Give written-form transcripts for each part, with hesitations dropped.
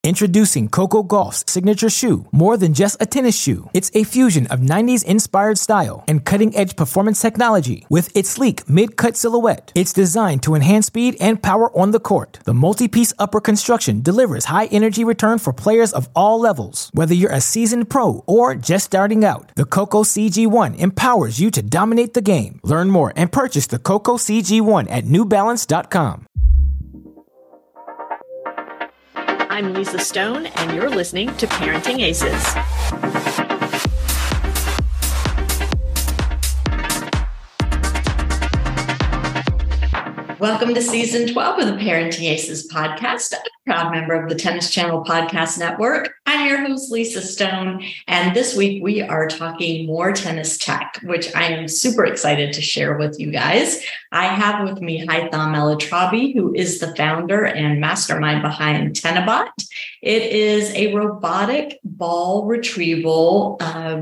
Introducing Coco Gauff's signature shoe, more than just a tennis shoe. It's a fusion of 90s-inspired style and cutting-edge performance technology with its sleek mid-cut silhouette. It's designed to enhance speed and power on the court. The multi-piece upper construction delivers high-energy return for players of all levels. Whether you're a seasoned pro or just starting out, the Coco CG1 empowers you to dominate the game. Learn more and purchase the Coco CG1 at NewBalance.com. I'm Lisa Stone, and you're listening to Parenting Aces. Welcome to Season 12 of the Parenting Aces podcast, a proud member of the Tennis Channel Podcast Network. I'm your host, Lisa Stone, and this week we are talking more tennis tech, which I am super excited to share with you guys. I have with me Haitham El-Atrabi, who is the founder and mastermind behind Tenabot. It is a robotic ball retrieval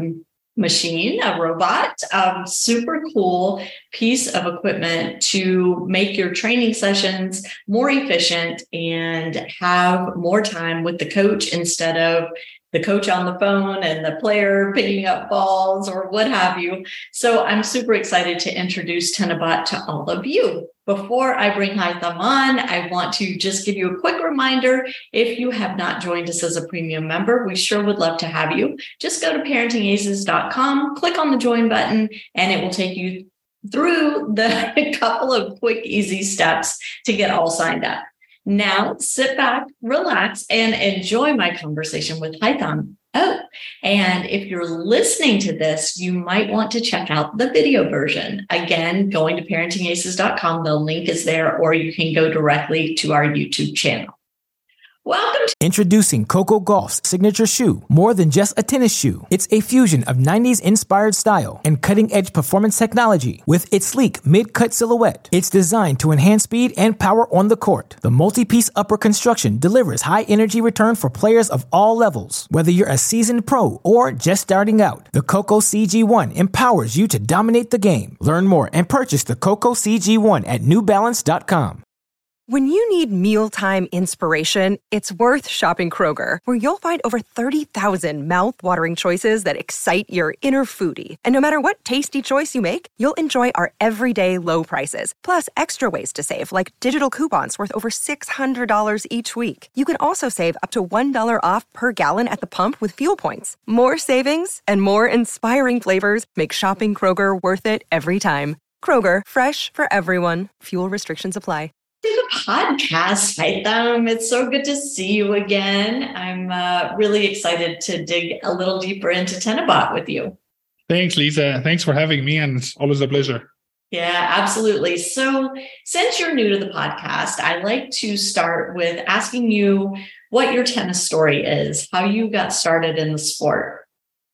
machine, a robot, super cool piece of equipment to make your training sessions more efficient and have more time with the coach instead of the coach on the phone and the player picking up balls or what have you. So I'm super excited to introduce Tenabot to all of you. Before I bring Haitham on, I want to just give you a quick reminder. If you have not joined us as a premium member, we sure would love to have you. Just go to parentingaces.com, click on the join button, and it will take you through the couple of quick, easy steps to get all signed up. Now, sit back, relax, and enjoy my conversation with Haitham. Oh, and if you're listening to this, you might want to check out the video version. Again, going to parentingaces.com, the link is there, or you can go directly to our YouTube channel. Welcome to Introducing Coco Gauff's signature shoe, more than just a tennis shoe. It's a fusion of 90s-inspired style and cutting-edge performance technology with its sleek mid-cut silhouette. It's designed to enhance speed and power on the court. The multi-piece upper construction delivers high-energy return for players of all levels. Whether you're a seasoned pro or just starting out, the Coco CG1 empowers you to dominate the game. Learn more and purchase the Coco CG1 at NewBalance.com. When you need mealtime inspiration, it's worth shopping Kroger, where you'll find over 30,000 mouth-watering choices that excite your inner foodie. And no matter what tasty choice you make, you'll enjoy our everyday low prices, plus extra ways to save, like digital coupons worth over $600 each week. You can also save up to $1 off per gallon at the pump with fuel points. More savings and more inspiring flavors make shopping Kroger worth it every time. Kroger, fresh for everyone. Fuel restrictions apply. To the podcast, Haitham. It's so good to see you again. I'm really excited to dig a little deeper into Tenabot with you. Thanks, Lisa. Thanks for having me, and it's always a pleasure. Yeah, absolutely. So since you're new to the podcast, I like to start with asking you what your tennis story is, how you got started in the sport.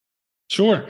Sure.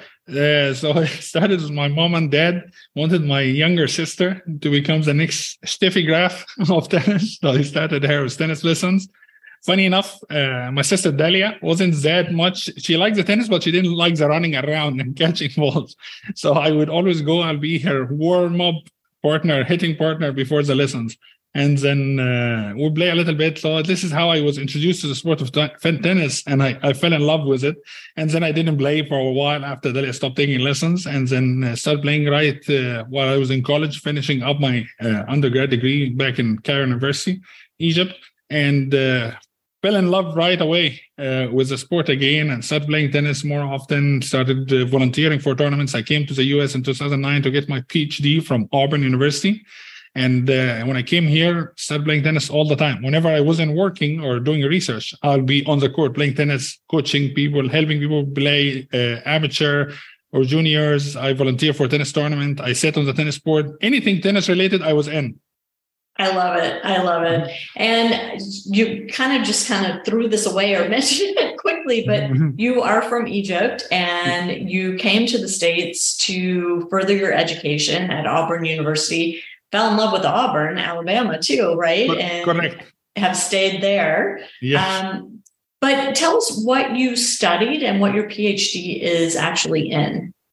So I started with my mom and dad wanted my younger sister to become the next Steffi Graf of tennis. So I started her with tennis lessons. Funny enough, my sister Dalia wasn't that much. She liked the tennis, but she didn't like the running around and catching balls. So I would always go and be her warm-up partner, hitting partner before the lessons. And then we play a little bit. So this is how I was introduced to the sport of tennis, and I fell in love with it. And then I didn't play for a while after that. I stopped taking lessons, and then started playing right while I was in college, finishing up my undergrad degree back in Cairo University, Egypt, and fell in love right away with the sport again and started playing tennis more often, started volunteering for tournaments. I came to the US in 2009 to get my PhD from Auburn University. And when I came here, started playing tennis all the time. Whenever I wasn't working or doing research, I'll be on the court playing tennis, coaching people, helping people play amateur or juniors. I volunteer for a tennis tournament. I sit on the tennis board. Anything tennis related, I was in. I love it. I love it. And you kind of threw this away or mentioned it quickly, but you are from Egypt and you came to the States to further your education at Auburn University. Fell in love with Auburn, Alabama, too, right? And correct. Have stayed there. Yes. But tell us what you studied and what your PhD is actually in.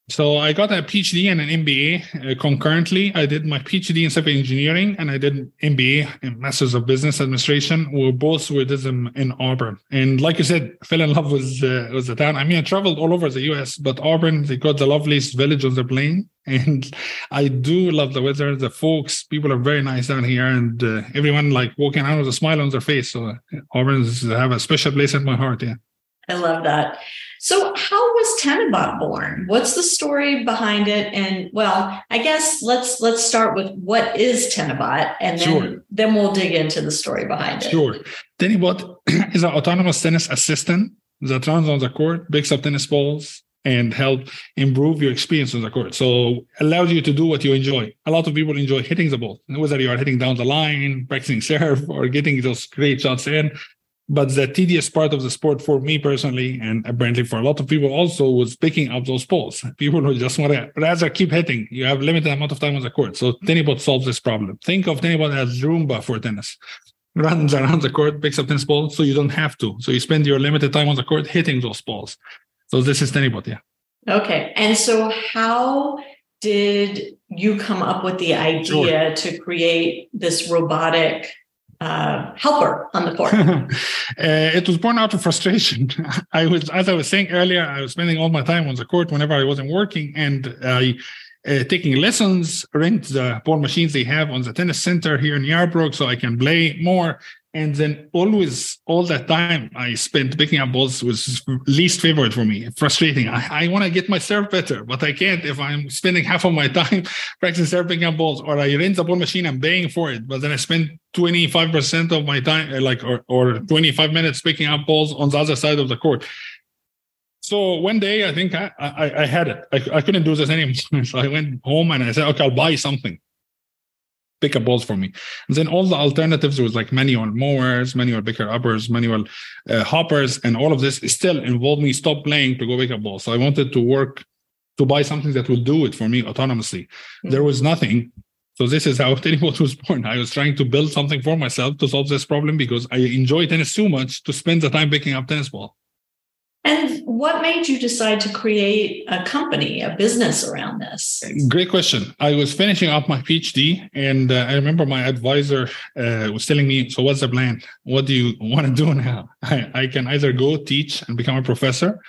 So I got a PhD and an MBA concurrently. I did my PhD in civil engineering and I did MBA in Masters of Business Administration. We both did them in Auburn. And like you said, fell in love with the town. I mean, I traveled all over the US, but Auburn, they got the loveliest village on the plain. And I do love the weather. The folks, people are very nice down here, and everyone like walking around with a smile on their face. So Auburn have a special place in my heart. Yeah. I love that. So how was Tenabot born? What's the story behind it? And well, I guess let's start with what is Tenabot, and then we'll dig into the story behind it. Sure. Tenabot is an autonomous tennis assistant that runs on the court, picks up tennis balls, and help improve your experience on the court. So allows you to do what you enjoy. A lot of people enjoy hitting the ball, whether you are hitting down the line, practicing serve, or getting those great shots in. But the tedious part of the sport for me personally, and apparently for a lot of people also, was picking up those balls. People who just want to rather keep hitting. You have limited amount of time on the court. So Tenabot solves this problem. Think of Tenabot as Roomba for tennis. Runs around the court, picks up tennis balls, so you don't have to. So you spend your limited time on the court hitting those balls. So this is Tenabot, yeah. Okay. And so how did you come up with the idea to create this robotic helper on the court? It was born out of frustration. As I was saying earlier, I was spending all my time on the court whenever I wasn't working, and taking lessons, rent the ball machines they have on the tennis center here in Yarbrough so I can play more. And then always, all that time I spent picking up balls was least favorite for me. Frustrating. I want to get my serve better, but I can't if I'm spending half of my time practicing serve picking up balls, or I rent the ball machine, I'm paying for it, but then I spend 25% of my time, or 25 minutes picking up balls on the other side of the court. So one day, I think I had it. I couldn't do this anymore. So I went home and I said, okay, I'll buy something. Pick up balls for me. And then all the alternatives was like manual mowers, manual picker uppers, manual hoppers, and all of this still involved me stop playing to go pick up balls. So I wanted to buy something that would do it for me autonomously. Mm-hmm. There was nothing. So this is how Tenabot was born. I was trying to build something for myself to solve this problem because I enjoy tennis too much to spend the time picking up tennis ball. And what made you decide to create a company, a business around this? Great question. I was finishing up my PhD, and I remember my advisor was telling me, so what's the plan? What do you want to do now? I can either go teach and become a professor,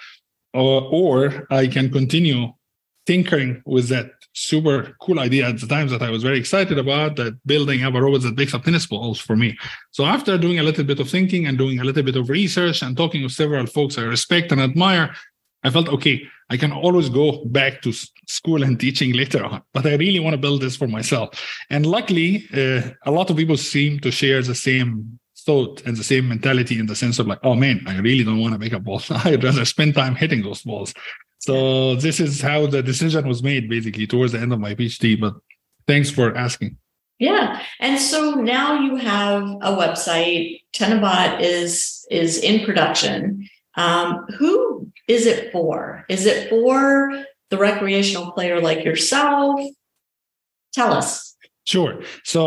or I can continue tinkering with that super cool idea at the time that I was very excited about, that building up a robot that picks up tennis balls for me. So after doing a little bit of thinking and doing a little bit of research and talking with several folks I respect and admire, I felt, okay, I can always go back to school and teaching later on, but I really want to build this for myself. And luckily, a lot of people seem to share the same thought and the same mentality, in the sense of like, oh man, I really don't want to pick up balls. I'd rather spend time hitting those balls. So this is how the decision was made, basically, towards the end of my PhD. But thanks for asking. Yeah. And so now you have a website. Tenabot is in production. Who is it for? Is it for the recreational player like yourself? Tell us. Sure.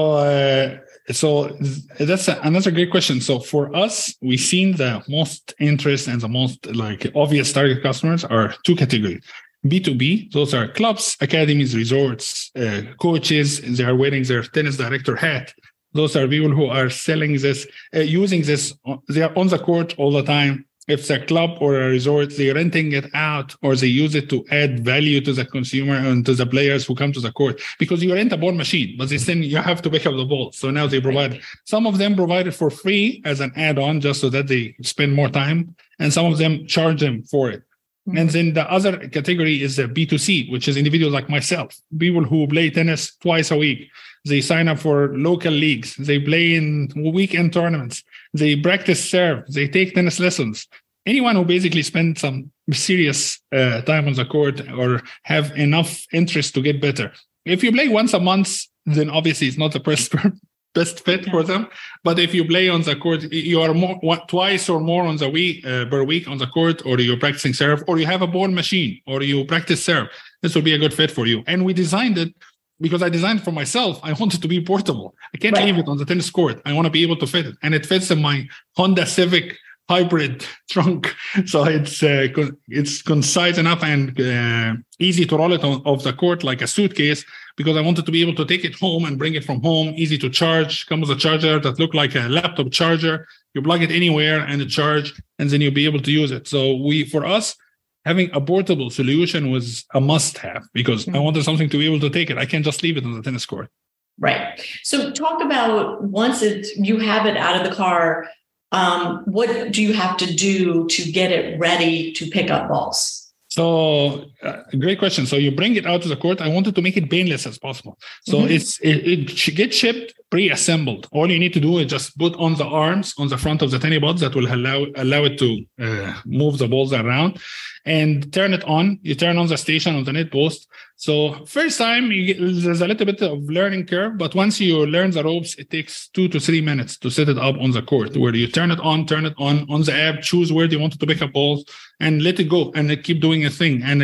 So that's another great question. So for us, we've seen the most interest and the most obvious target customers are two categories. B2B, those are clubs, academies, resorts, coaches. They are wearing their tennis director hat. Those are people who are selling this, using this. They are on the court all the time. If it's a club or a resort, they're renting it out, or they use it to add value to the consumer and to the players who come to the court. Because you rent a ball machine, but then you have to pick up the ball. So now they provide, some of them provide it for free as an add-on, just so that they spend more time. And some of them charge them for it. Mm-hmm. And then the other category is the B2C, which is individuals like myself, people who play tennis twice a week. They sign up for local leagues. They play in weekend tournaments. They practice serve. They take tennis lessons. Anyone who basically spends some serious time on the court or have enough interest to get better. If you play once a month, then obviously it's not the best fit for them. But if you play on the court, you are twice or more on the week per week on the court, or you're practicing serve, or you have a ball machine, or you practice serve, this will be a good fit for you. And we designed it because I designed it for myself. I want it to be portable. I can't leave it on the tennis court. I want to be able to fit it. And it fits in my Honda Civic hybrid trunk. So it's concise enough and easy to roll it off the court like a suitcase, because I wanted to be able to take it home and bring it from home, easy to charge. Comes with a charger that looked like a laptop charger. You plug it anywhere and it charge, and then you'll be able to use it. So for us, having a portable solution was a must-have, because I wanted something to be able to take it. I can't just leave it on the tennis court. Right. So talk about, once you have it out of the car, what do you have to do to get it ready to pick up balls? So great question. So you bring it out to the court. I wanted to make it painless as possible. So it should get shipped pre-assembled. All you need to do is just put on the arms on the front of the tennis balls that will allow it to move the balls around, and turn it on. You turn on the station on the net post. So first time there's a little bit of learning curve, but once you learn the ropes, it takes 2 to 3 minutes to set it up on the court, where you turn it on the app, choose where you want to pick up balls, and let it go, and it keep doing a thing. And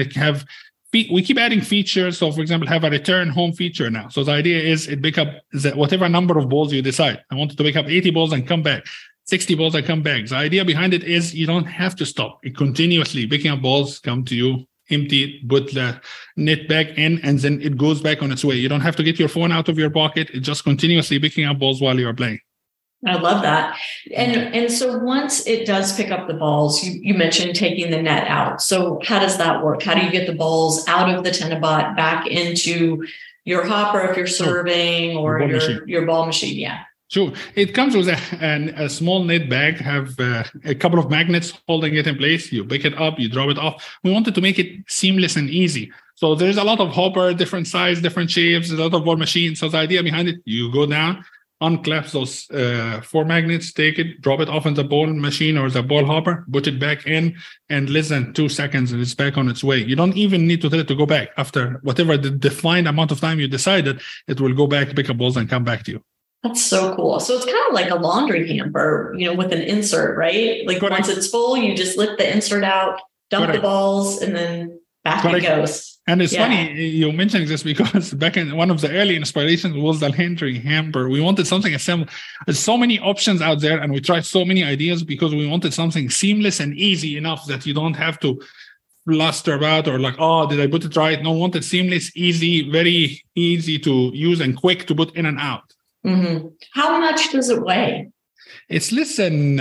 we keep adding features. So for example, have a return home feature now. So the idea is it pick up whatever number of balls you decide. I wanted to pick up 80 balls and come back. 60 balls and come back. The idea behind it is you don't have to stop. It continuously picking up balls, come to you, empty it, put the net back in, and then it goes back on its way. You don't have to get your phone out of your pocket. It's just continuously picking up balls while you're playing. I love that. And so once it does pick up the balls, you mentioned taking the net out. So how does that work? How do you get the balls out of the Tenabot back into your hopper if you're serving, or your ball machine? Yeah. Sure. It comes with a small net bag, have a couple of magnets holding it in place. You pick it up, you drop it off. We wanted to make it seamless and easy. So there's a lot of hopper, different size, different shapes, a lot of ball machines. So the idea behind it, you go down, unclasp those 4 magnets, take it, drop it off in the ball machine or the ball hopper, put it back in, and less than 2 seconds, and it's back on its way. You don't even need to tell it to go back. After whatever the defined amount of time you decided, it will go back, pick up balls, and come back to you. That's so cool. So it's kind of like a laundry hamper, with an insert, right? Like once it's full, you just lift the insert out, dump the balls, and then back it goes. And it's funny you mentioning this, because back in one of the early inspirations was the laundry hamper. We wanted something assembled. There's so many options out there, and we tried so many ideas because we wanted something seamless and easy enough that you don't have to fluster about or like, oh, did I put it right? No, we wanted seamless, easy, very easy to use and quick to put in and out. Mm-hmm. How much does it weigh? It's less than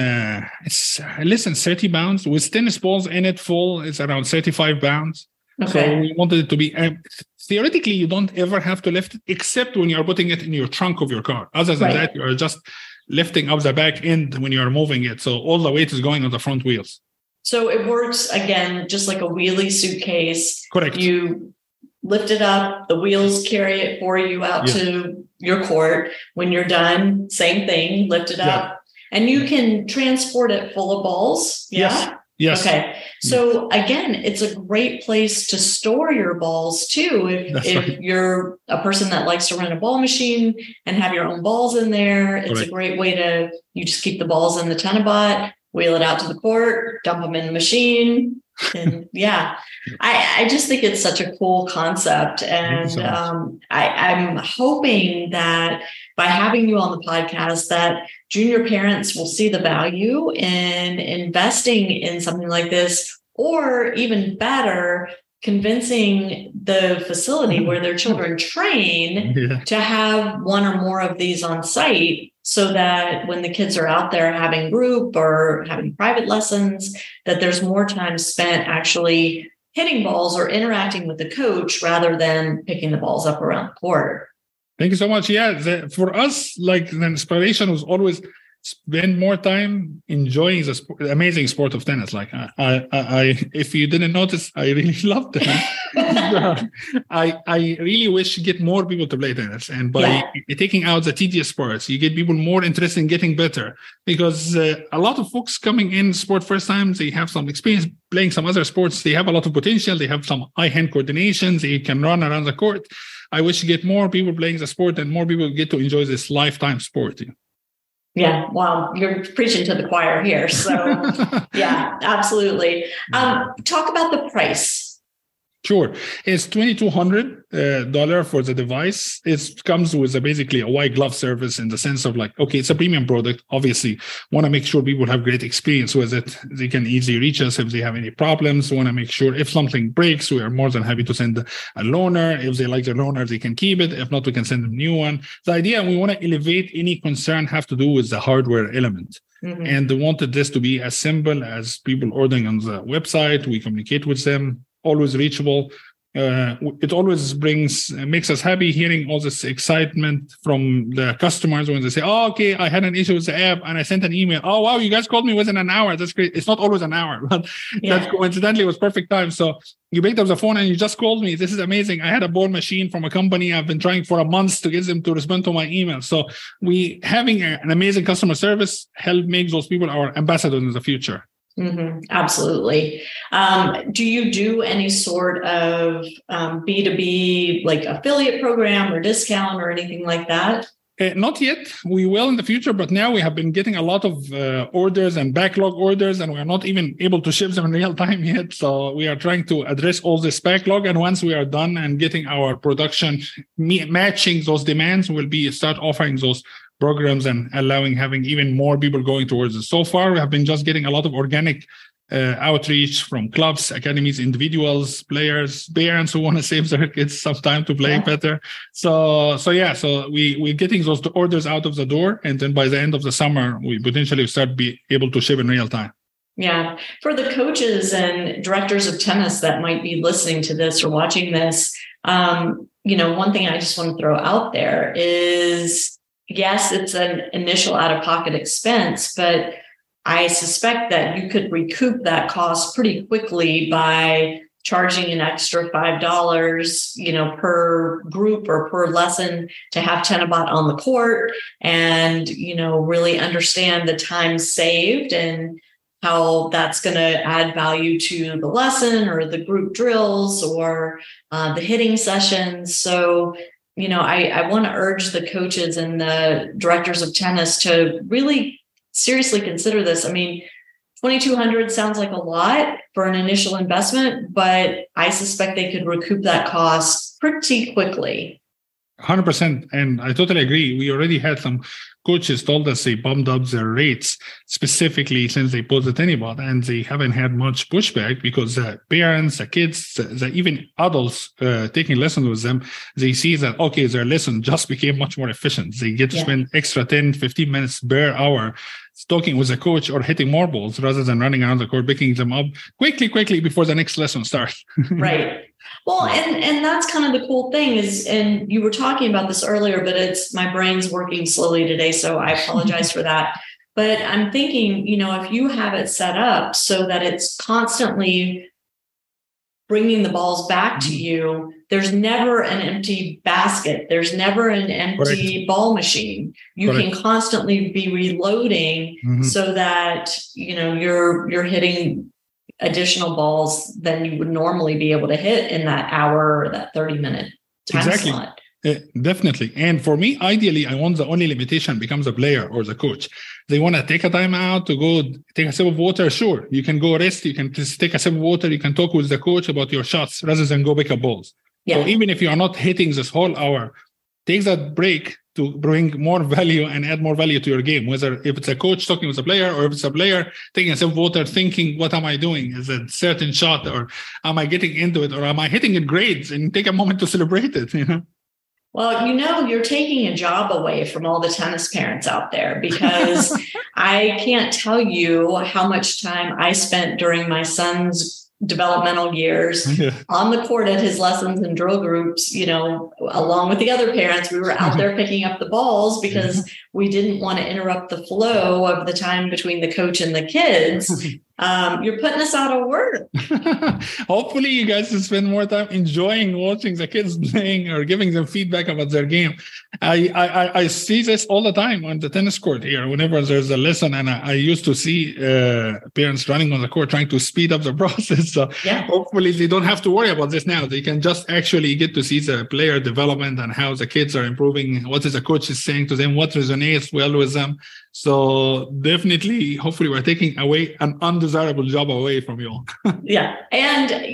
30 pounds. With tennis balls in it full, it's around 35 pounds. Okay. So we wanted it to be theoretically, you don't ever have to lift it, except when you're putting it in your trunk of your car. Other than that, you're just lifting up the back end when you're moving it. So all the weight is going on the front wheels. So it works, again, just like a wheelie suitcase. Correct. You lift it up, the wheels carry it for you out to your court. When you're done, same thing, lift it up. And you can transport it full of balls. Yeah? Yes. Okay. So again, it's a great place to store your balls too. If you're a person that likes to run a ball machine and have your own balls in there, it's a great way you just keep the balls in the Tenabot, wheel it out to the court, dump them in the machine. And I just think it's such a cool concept. And I'm hoping that by having you on the podcast, that junior parents will see the value in investing in something like this, or even better, convincing the facility where their children train to have one or more of these on site, so that when the kids are out there having group or having private lessons, that there's more time spent actually hitting balls or interacting with the coach rather than picking the balls up around the court. Thank you so much. Yeah, for us, like, the inspiration was always spend more time enjoying the amazing sport of tennis. Like, I if you didn't notice, I really loved it. I really wish to get more people to play tennis, and by taking out the tedious parts, you get people more interested in getting better. Because a lot of folks coming in sport first time, they have some experience playing some other sports. They have a lot of potential. They have some eye-hand coordination. They can run around the court. I wish to get more people playing the sport, and more people get to enjoy this lifetime sport. Yeah, well, you're preaching to the choir here. So, yeah, absolutely. Talk about the price. Sure. It's $2,200 for the device. It comes with basically a white glove service in the sense of like, okay, it's a premium product. Obviously, want to make sure people have great experience with it. They can easily reach us if they have any problems. Want to make sure if something breaks, we are more than happy to send a loaner. If they like the loaner, they can keep it. If not, we can send them a new one. The idea, we want to elevate any concern have to do with the hardware element. Mm-hmm. And they wanted this to be as simple as people ordering on the website. We communicate with them. Always reachable. It always makes us happy hearing all this excitement from the customers when they say, oh, okay, I had an issue with the app and I sent an email. Oh, wow, you guys called me within an hour. That's great. It's not always an hour, but that coincidentally was perfect time. So you picked up the phone and you just called me. This is amazing. I had a ball machine from a company. I've been trying for a month to get them to respond to my email. So we having an amazing customer service help make those people our ambassadors in the future. Mm-hmm. Absolutely. Do you do any sort of B2B like affiliate program or discount or anything like that? Not yet. We will in the future, but now we have been getting a lot of orders and backlog orders, and we're not even able to ship them in real time yet. So we are trying to address all this backlog. And once we are done and getting our production matching those demands, we'll start offering those programs and having even more people going towards it. So far, we have been just getting a lot of organic outreach from clubs, academies, individuals, players, parents who want to save their kids some time to play better. So we're getting those orders out of the door. And then by the end of the summer, we potentially start be able to ship in real time. Yeah. For the coaches and directors of tennis that might be listening to this or watching this, one thing I just want to throw out there is, yes, it's an initial out-of-pocket expense, but I suspect that you could recoup that cost pretty quickly by charging an extra $5, per group or per lesson to have Tenabot on the court and, really understand the time saved and how that's going to add value to the lesson or the group drills or the hitting sessions. So, I want to urge the coaches and the directors of tennis to really seriously consider this. I mean, $2,200 sounds like a lot for an initial investment, but I suspect they could recoup that cost pretty quickly. 100%. And I totally agree. We already had some coaches told us they bumped up their rates specifically since they put the Tenabot, and they haven't had much pushback because the parents, the kids, the even adults taking lessons with them, they see that, okay, their lesson just became much more efficient. They get to spend extra 10, 15 minutes per hour talking with the coach or hitting more balls rather than running around the court, picking them up quickly before the next lesson starts. Right. Well, and that's kind of the cool thing is, and you were talking about this earlier, but my brain's working slowly today, so I apologize for that. But I'm thinking, if you have it set up so that it's constantly bringing the balls back to you, there's never an empty basket. There's never an empty ball machine. You can constantly be reloading so that, you're hitting additional balls than you would normally be able to hit in that hour or that 30-minute time slot. Definitely. And for me, ideally, I want the only limitation becomes the player or the coach. They want to take a time out to go take a sip of water. Sure, you can go rest. You can just take a sip of water. You can talk with the coach about your shots rather than go pick up balls. Yeah. So even if you are not hitting this whole hour, take that break to bring more value and add more value to your game, whether if it's a coach talking with a player or if it's a player taking a sip of water, thinking, what am I doing? Is it a certain shot or am I getting into it or am I hitting it great? And take a moment to celebrate it, Well, you're taking a job away from all the tennis parents out there because I can't tell you how much time I spent during my son's developmental years on the court at his lessons and drill groups, along with the other parents. We were out there picking up the balls because we didn't want to interrupt the flow of the time between the coach and the kids. You're putting us out of work. Hopefully you guys will spend more time enjoying watching the kids playing or giving them feedback about their game. I see this all the time on the tennis court here whenever there's a lesson, and I used to see parents running on the court trying to speed up the process. So hopefully they don't have to worry about this now. They can just actually get to see the player development and how the kids are improving, what is the coach is saying to them, what resonates well with them. So definitely, hopefully we're taking away an undesirable job away from you all. Yeah. And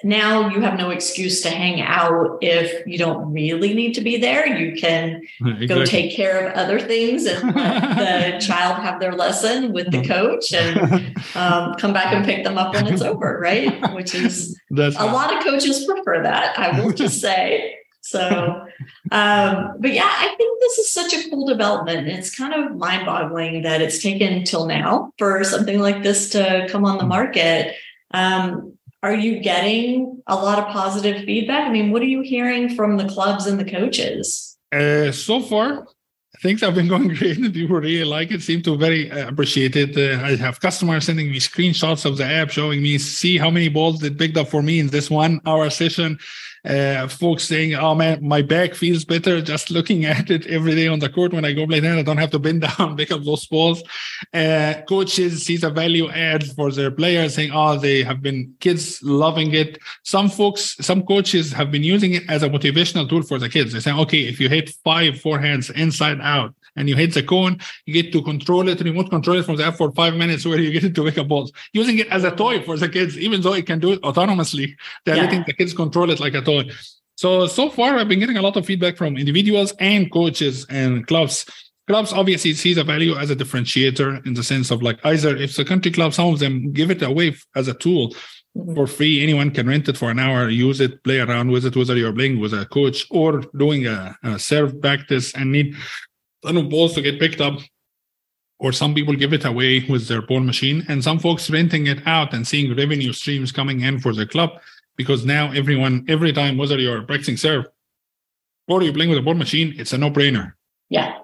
now you have no excuse to hang out if you don't really need to be there. You can go take care of other things and let the child have their lesson with the coach and come back and pick them up when it's over, right? Which is a lot of coaches prefer that, I will just say. So, but yeah, I think this is such a cool development. It's kind of mind-boggling that it's taken till now for something like this to come on the market. Are you getting a lot of positive feedback? I mean, what are you hearing from the clubs and the coaches? So far, things have been going great. People really like it, seem to very appreciate it. I have customers sending me screenshots of the app, showing me, see how many balls they picked up for me in this 1 hour session. Folks saying, oh man, my back feels better just looking at it every day on the court. When I go play tennis, I don't have to bend down, pick up those balls. Coaches sees a value add for their players, saying, oh, they have been kids loving it. Some coaches have been using it as a motivational tool for the kids. They say, okay, if you hit 5 forehands inside out and you hit the cone, you get to control it, remote control it from the app for 5 minutes where you get it to pick up balls. Using it as a toy for the kids, even though it can do it autonomously, they're letting the kids control it like a toy. So far, I've been getting a lot of feedback from individuals and coaches and clubs. Clubs obviously see the value as a differentiator in the sense of like either if the country club, some of them give it away as a tool for free. Anyone can rent it for an hour, use it, play around with it, whether you're playing with a coach or doing a serve practice and need a ton of balls to get picked up. Or some people give it away with their ball machine, and some folks renting it out and seeing revenue streams coming in for the club. Because now every time, whether you're practicing serve or you're playing with a ball machine, it's a no-brainer. Yeah.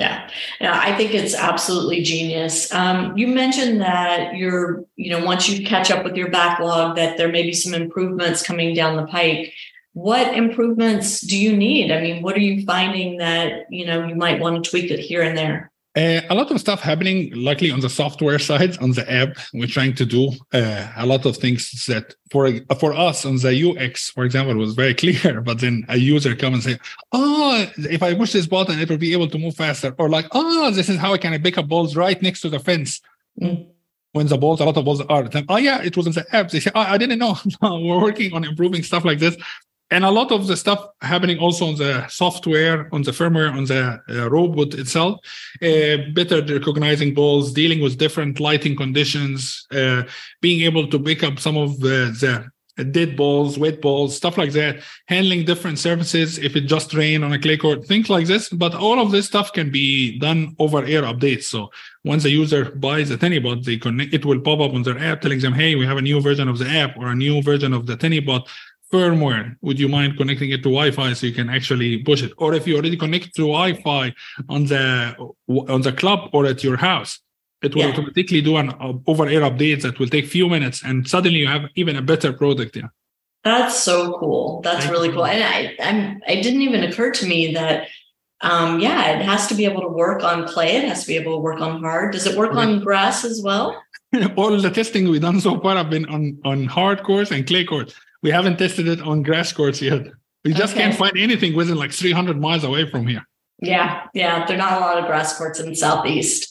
I think it's absolutely genius. You mentioned that once you catch up with your backlog, that there may be some improvements coming down the pike. What improvements do you need? I mean, what are you finding that, you might want to tweak it here and there? A lot of stuff happening, luckily on the software side, on the app. We're trying to do a lot of things that for us on the UX, for example, was very clear. But then a user come and say, oh, if I push this button, it will be able to move faster. Or like, oh, this is how I can pick up balls right next to the fence. When a lot of balls are. Then, oh, yeah, it was in the app. They say, oh, I didn't know. We're working on improving stuff like this. And a lot of the stuff happening also on the software, on the firmware, on the robot itself, better recognizing balls, dealing with different lighting conditions, being able to pick up some of the dead balls, wet balls, stuff like that, handling different surfaces if it just rained on a clay court, things like this. But all of this stuff can be done over air updates. So once a user buys a TennyBot, it will pop up on their app telling them, hey, we have a new version of the app or a new version of the TennyBot firmware. Would you mind connecting it to Wi-Fi so you can actually push it? Or if you already connect to Wi-Fi on the club or at your house, it will automatically do an over-air update that will take a few minutes, and suddenly you have even a better product. Yeah, that's so cool. That's really cool. And it didn't even occur to me that it has to be able to work on clay. It has to be able to work on hard. Does it work on grass as well? All the testing we've done so far have been on hard courts and clay courts. We haven't tested it on grass courts yet. We just can't find anything within like 300 miles away from here. Yeah. There are not a lot of grass courts in the Southeast.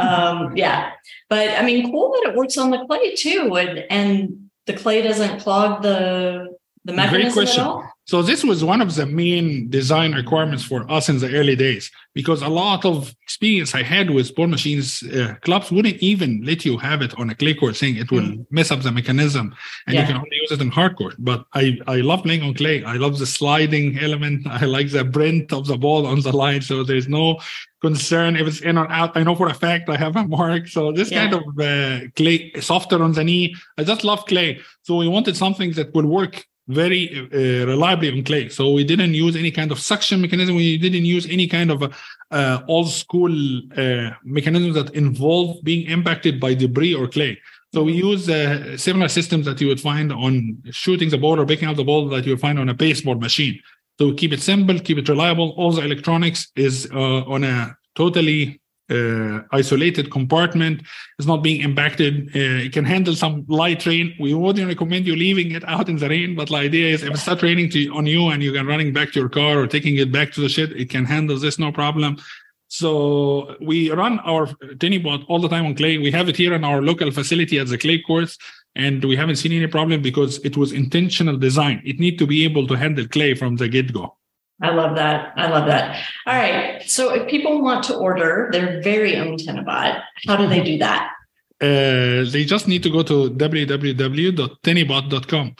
Yeah. But I mean, cool that it works on the clay too. And the clay doesn't clog the mechanism Great question. At all? So this was one of the main design requirements for us in the early days, because a lot of experience I had with ball machines, clubs wouldn't even let you have it on a clay court, saying it will mess up the mechanism and you can only use it in hard court. But I love playing on clay. I love the sliding element. I like the print of the ball on the line. So there's no concern if it's in or out. I know for a fact I have a mark. So this kind of clay, softer on the knee. I just love clay. So we wanted something that will work very reliably on clay. So we didn't use any kind of suction mechanism. We didn't use any kind of old school mechanism that involve being impacted by debris or clay. So we use similar systems that you would find on shooting the ball or picking up the ball that you would find on a baseball machine. So keep it simple, keep it reliable. All the electronics is on a totally isolated compartment. It's not being impacted. It can handle some light rain. We wouldn't recommend you leaving it out in the rain, but the idea is if it starts raining on you and you can running back to your car or taking it back to the shed, it can handle this no problem. So we run our TennyBot all the time on clay. We have it here in our local facility at the clay courts, and we haven't seen any problem because it was intentional design. It needs to be able to handle clay from the get-go. I love that. All right. So if people want to order their very own TennyBot, how do they do that? They just need to go to www.tennybot.com.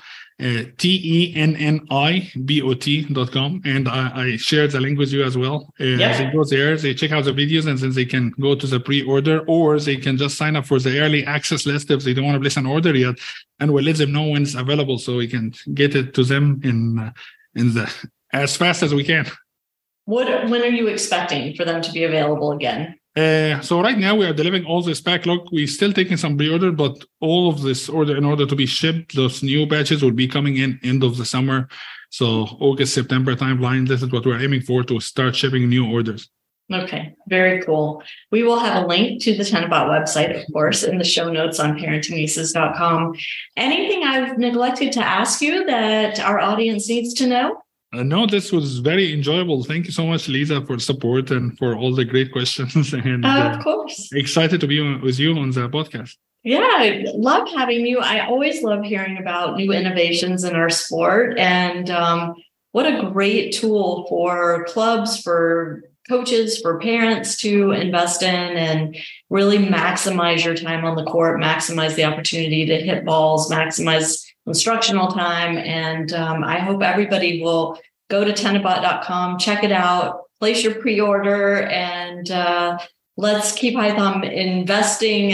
TENNIBOT.com, and I shared the link with you as well. They go there, they check out the videos, and then they can go to the pre-order, or they can just sign up for the early access list if they don't want to place an order yet, and we'll let them know when it's available so we can get it to them in the as fast as we can. When are you expecting for them to be available again? So right now we are delivering all this backlog. We're still taking some pre-order, but all of this order, in order to be shipped, those new batches will be coming in end of the summer. So August, September timeline, this is what we're aiming for, to start shipping new orders. Okay, very cool. We will have a link to the TennyBot website, of course, in the show notes on parentingaces.com. Anything I've neglected to ask you that our audience needs to know? No, this was very enjoyable. Thank you so much, Lisa, for support and for all the great questions. And of course. Excited to be with you on the podcast. Yeah, I love having you. I always love hearing about new innovations in our sport. And what a great tool for clubs, for coaches, for parents to invest in and really maximize your time on the court, maximize the opportunity to hit balls, maximize instructional time. And I hope everybody will go to TennyBot.com, check it out, place your pre-order, and let's keep Python inventing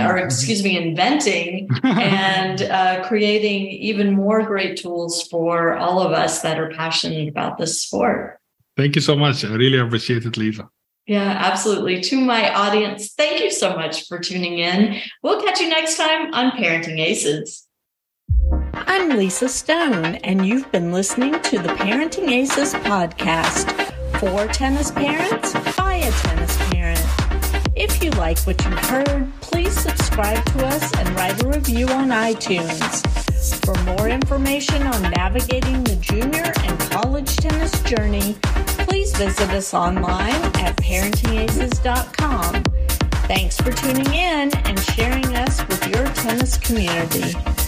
and creating even more great tools for all of us that are passionate about this sport. Thank you so much. I really appreciate it, Lisa. Yeah, absolutely. To my audience, thank you so much for tuning in. We'll catch you next time on Parenting Aces. I'm Lisa Stone, and you've been listening to the Parenting Aces podcast. For tennis parents, by a tennis parent. If you like what you've heard, please subscribe to us and write a review on iTunes. For more information on navigating the junior and college tennis journey, please visit us online at parentingaces.com. Thanks for tuning in and sharing us with your tennis community.